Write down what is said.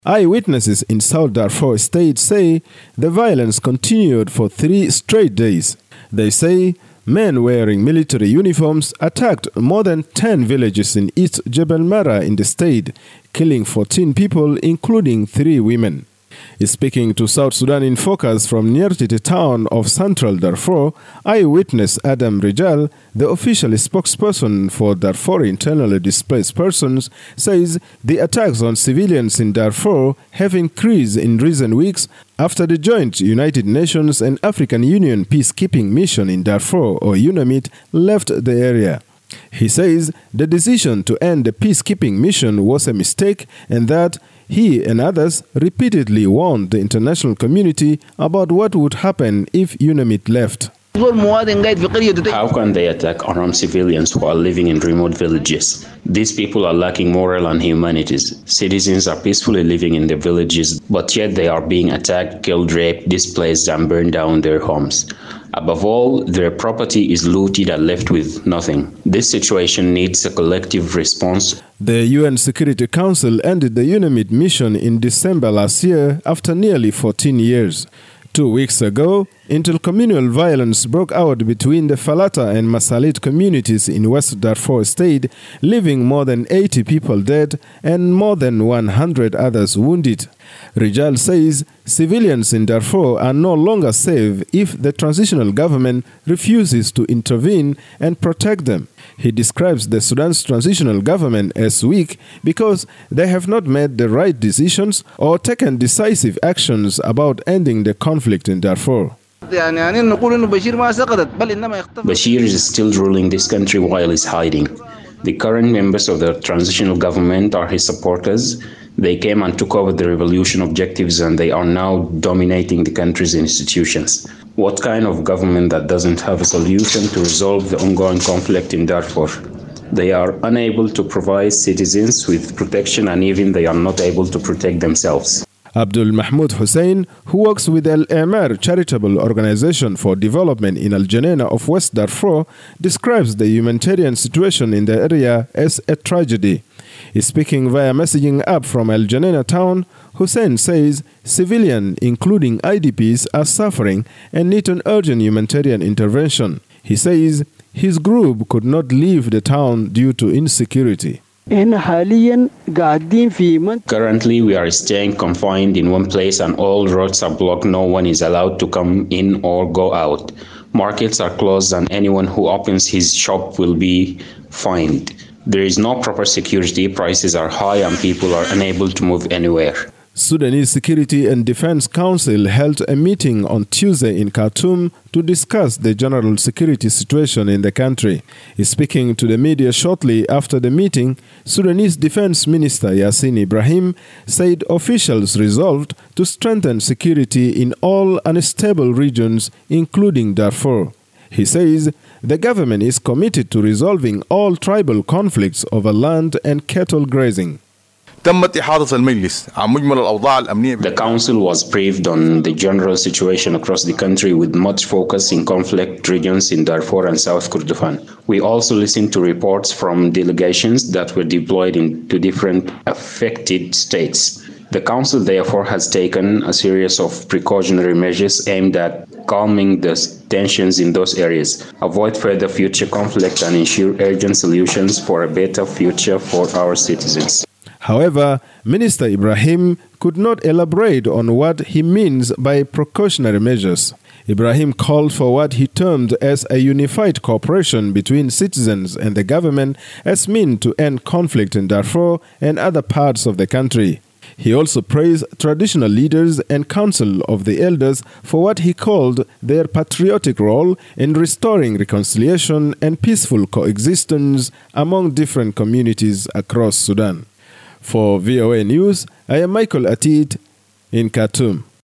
Eyewitnesses in South Darfur State say the violence continued for 3 straight days. They say men wearing military uniforms attacked more than 10 villages in East Jebel Mara in the state, killing 14 people, including 3 women. Speaking to South Sudan in Focus from near to the town of Central Darfur, eyewitness Adam Rijal, the official spokesperson for Darfur internally displaced persons, says the attacks on civilians in Darfur have increased in recent weeks after the joint United Nations and African Union peacekeeping mission in Darfur, or UNAMID, left the area. He says the decision to end the peacekeeping mission was a mistake and that he and others repeatedly warned the international community about what would happen if UNAMID left. How can they attack armed civilians who are living in remote villages? These people are lacking moral and humanities. Citizens are peacefully living in their villages, but yet they are being attacked, killed, raped, displaced, and burned down their homes. Above all, their property is looted and left with nothing. This situation needs a collective response. The UN Security Council ended the UNAMID mission in December last year after nearly 14 years. 2 weeks ago, intercommunal violence broke out between the Falata and Masalit communities in West Darfur State, leaving more than 80 people dead and more than 100 others wounded. Rijal says civilians in Darfur are no longer safe if the transitional government refuses to intervene and protect them. He describes the Sudan's transitional government as weak because they have not made the right decisions or taken decisive actions about ending the conflict in Darfur. Bashir is still ruling this country while he's hiding. The current members of the transitional government are his supporters. They came and took over the revolution objectives and they are now dominating the country's institutions. What kind of government that doesn't have a solution to resolve the ongoing conflict in Darfur? They are unable to provide citizens with protection and even they are not able to protect themselves. Abdul Mahmoud Hussein, who works with Al-Amar charitable organization for development in Al-Janena of West Darfur, describes the humanitarian situation in the area as a tragedy. Speaking via messaging app from Al-Janena town, Hussein says civilians, including IDPs, are suffering and need an urgent humanitarian intervention. He says his group could not leave the town due to insecurity. Currently, we are staying confined in one place and all roads are blocked. No one is allowed to come in or go out. Markets are closed and anyone who opens his shop will be fined. There is no proper security, prices are high and people are unable to move anywhere. Sudanese Security and Defense Council held a meeting on Tuesday in Khartoum to discuss the general security situation in the country. Speaking to the media shortly after the meeting, Sudanese Defense Minister Yassin Ibrahim said officials resolved to strengthen security in all unstable regions, including Darfur. He says the government is committed to resolving all tribal conflicts over land and cattle grazing. The council was briefed on the general situation across the country with much focus in conflict regions in Darfur and South Kordofan. We also listened to reports from delegations that were deployed into different affected states. The council therefore has taken a series of precautionary measures aimed at calming the tensions in those areas, avoid further future conflict and ensure urgent solutions for a better future for our citizens. However, Minister Ibrahim could not elaborate on what he means by precautionary measures. Ibrahim called for what he termed as a unified cooperation between citizens and the government as means to end conflict in Darfur and other parts of the country. He also praised traditional leaders and Council of the Elders for what he called their patriotic role in restoring reconciliation and peaceful coexistence among different communities across Sudan. For VOA News, I am Michael Atid in Khartoum.